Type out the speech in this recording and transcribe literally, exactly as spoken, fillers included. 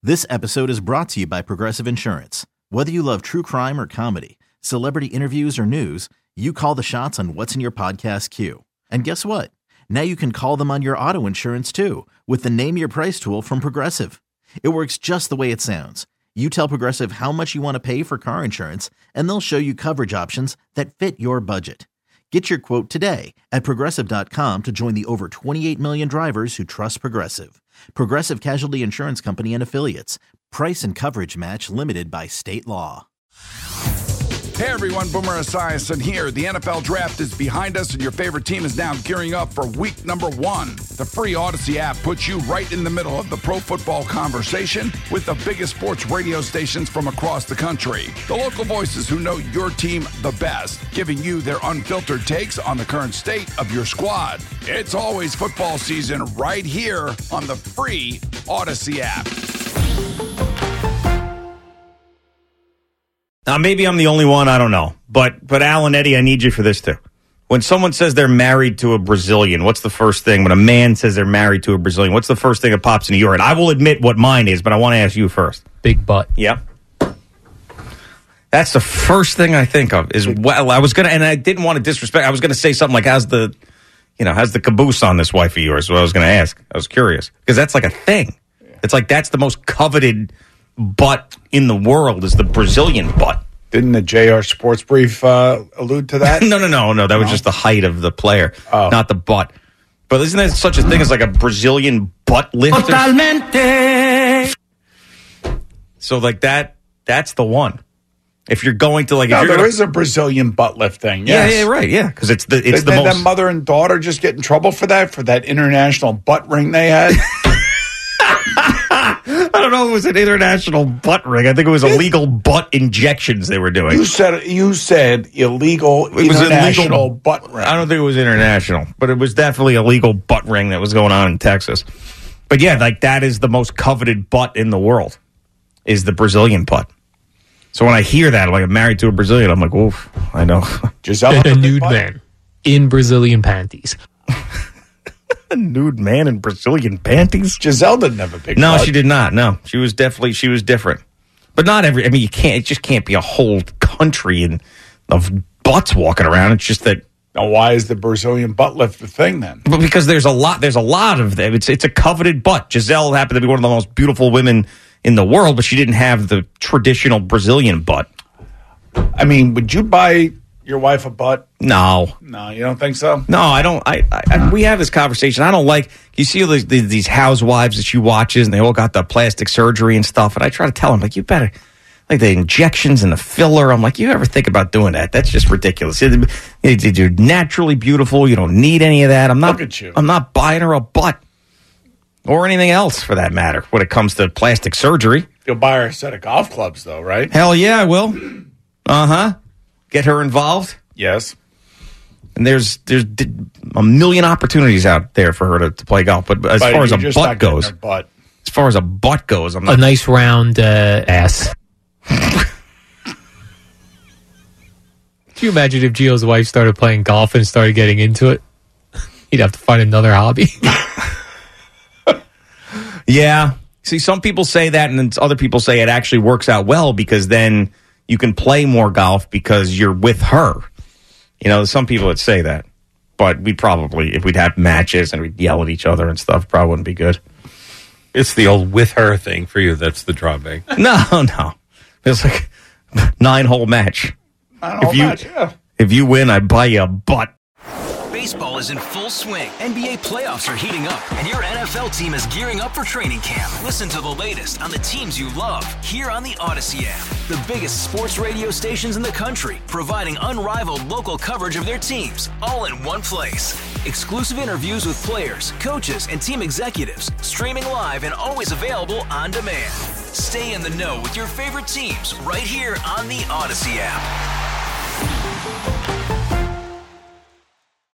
This episode is brought to you by Progressive Insurance. Whether you love true crime or comedy, celebrity interviews or news, you call the shots on what's in your podcast queue. And guess what? Now you can call them on your auto insurance too with the Name Your Price tool from Progressive. It works just the way it sounds. You tell Progressive how much you want to pay for car insurance, and they'll show you coverage options that fit your budget. Get your quote today at Progressive dot com to join the over twenty-eight million drivers who trust Progressive. Progressive Casualty Insurance Company and Affiliates. Price and coverage match limited by state law. Hey everyone, Boomer Esiason here. The N F L Draft is behind us and your favorite team is now gearing up for week number one. The free Odyssey app puts you right in the middle of the pro football conversation with the biggest sports radio stations from across the country. The local voices who know your team the best, giving you their unfiltered takes on the current state of your squad. It's always football season right here on the free Odyssey app. Now, maybe I'm the only one, I don't know. But, but Al and Eddie, I need you for this, too. When someone says they're married to a Brazilian, what's the first thing? When a man says they're married to a Brazilian, what's the first thing that pops into your head? I will admit what mine is, but I want to ask you first. Big butt. Yeah. That's the first thing I think of is, well, I was going to, and I didn't want to disrespect, I was going to say something like, how's the, you know, how's the caboose on this wife of yours? What I was going to ask. I was curious. Because that's like a thing. It's like, that's the most coveted butt in the world is the Brazilian butt. Didn't the J R Sports Brief uh, allude to that? no, no, no, no. That no? was just the height of the player, oh. not the butt. But isn't there such a thing as like a Brazilian butt lifter? Totalmente. So like that, that's the one. If you're going to like, no, if you're there gonna, is a Brazilian butt lift thing. Yes. Yeah, yeah, right, yeah, because it's the it's Did, the did most. That mother and daughter just get in trouble for that for that international butt ring they had. I don't know if it was an international butt ring. I think it was illegal butt injections they were doing. You said you said illegal it was international illegal, butt ring. I don't think it was international, but it was definitely a legal butt ring that was going on in Texas. But yeah, like that is the most coveted butt in the world, is the Brazilian butt. So when I hear that, I'm like, I'm married to a Brazilian, I'm like, oof, I know. Giselle, a nude man in Brazilian panties. A nude man in Brazilian panties? Giselle didn't have a big No, butt. she did not. No, she was definitely, she was different. But not every, I mean, you can't, it just can't be a whole country in, of butts walking around. It's just that. Now, why is the Brazilian butt lift the thing then? But because there's a lot, there's a lot of them. It's, it's a coveted butt. Giselle happened to be one of the most beautiful women in the world, but she didn't have the traditional Brazilian butt. I mean, would you buy your wife a butt? No. No, you don't think so? No, I don't. I, I we have this conversation. I don't like, you see all these, these housewives that she watches, and they all got the plastic surgery and stuff, and I try to tell them, like, you better, like the injections and the filler. I'm like, you ever think about doing that? That's just ridiculous. You're naturally beautiful. You don't need any of that. I'm not, Look at you. I'm not buying her a butt. Or anything else, for that matter, when it comes to plastic surgery. You'll buy her a set of golf clubs, though, right? Hell yeah, I will. Uh-huh. Get her involved. Yes. And there's there's a million opportunities out there for her to, to play golf. But as but far as a just butt goes, butt. as far as a butt goes, I'm not. A nice round uh, ass. Can you imagine if Gio's wife started playing golf and started getting into it? He'd have to find another hobby. Yeah. See, some people say that, and then other people say it actually works out well because then you can play more golf because you're with her. You know, some people would say that. But we probably, if we'd have matches and we'd yell at each other and stuff, probably wouldn't be good. It's the old with her thing for you. That's the drawback. No, no. It's like a nine-hole match. Nine-hole if you, match, yeah. If you win, I buy you a butt. Baseball is in full swing. N B A playoffs are heating up, and your N F L team is gearing up for training camp. Listen to the latest on the teams you love here on the Odyssey app. The biggest sports radio stations in the country, providing unrivaled local coverage of their teams, all in one place. Exclusive interviews with players, coaches, and team executives, streaming live and always available on demand. Stay in the know with your favorite teams right here on the Odyssey app.